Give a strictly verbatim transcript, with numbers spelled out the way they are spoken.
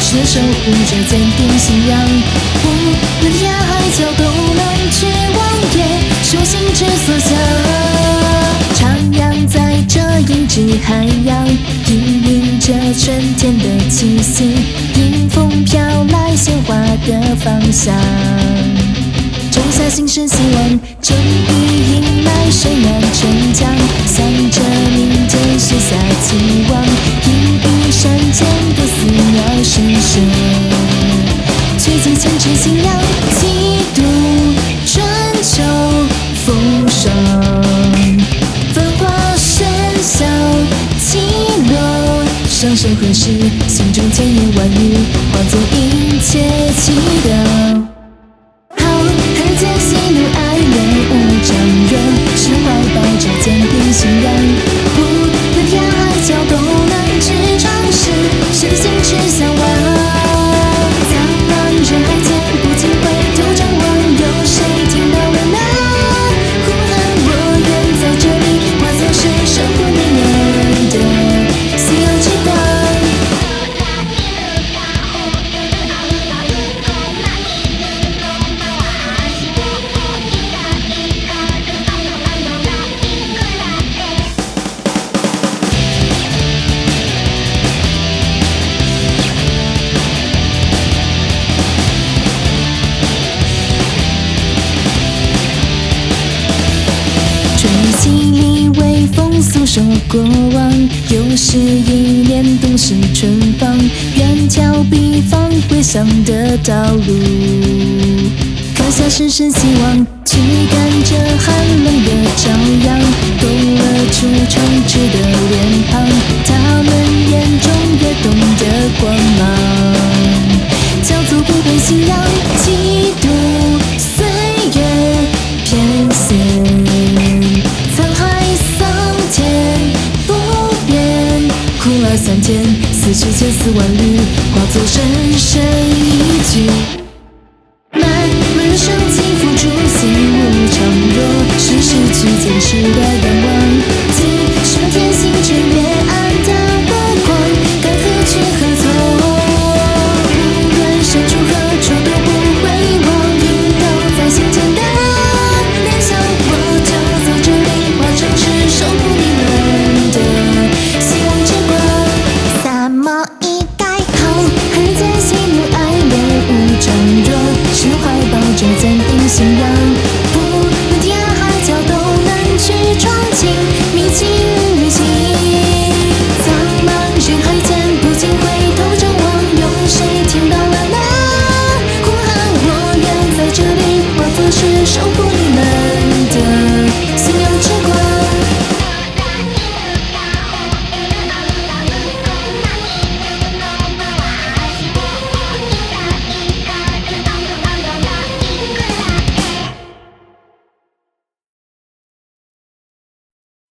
是守护着坚定信仰。无论天涯海角都能去望，也是我心之所向。徜徉在这银之海洋，氤氲着春天的气息，迎风飘来鲜花的芳香。种下心生希望，终于迎来水暖春江，向着明天许下期望，一笔山间的寺庙诗社，聚集坚持信仰，几度春秋风霜，繁华喧嚣起落，声声何时，心中千言万语化作一切祈祷。人间喜怒哀乐无常热，是怀抱着坚定信仰。无论天涯海角都能去尝试，谁的心之向往。苍茫人海间不禁回头张望，有谁听到了那呼喊？我愿在这里化作是守护你们的夕阳之光。吹起里微风诉说过往，又是一年冬时春放，远眺彼方归乡的道路，刻下深深希望，驱赶着寒冷的朝阳，勾勒出诚挚的脸庞，他们眼中跃动的光芒，叫做不变信仰，几度岁月偏陷。苦辣酸甜，似是千丝万缕，化作深深一句。漫漫人生起伏，初心无常弱，是失去坚持的仰望。